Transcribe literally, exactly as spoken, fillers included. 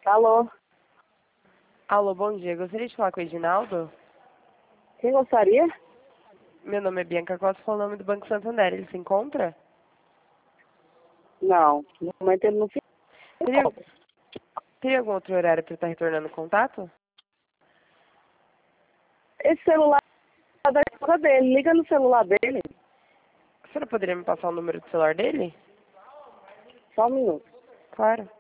Alô? Alô, bom dia. Gostaria de falar com o Edinaldo? Quem gostaria? Meu nome é Bianca Costa, falo o nome do Banco Santander. Ele se encontra? Não, no momento ele não fica. Teria, teria algum outro horário para estar retornando o contato? Esse celular é da esposa dele, liga no celular dele. A senhora poderia me passar o número do celular dele? Só um minuto. Claro.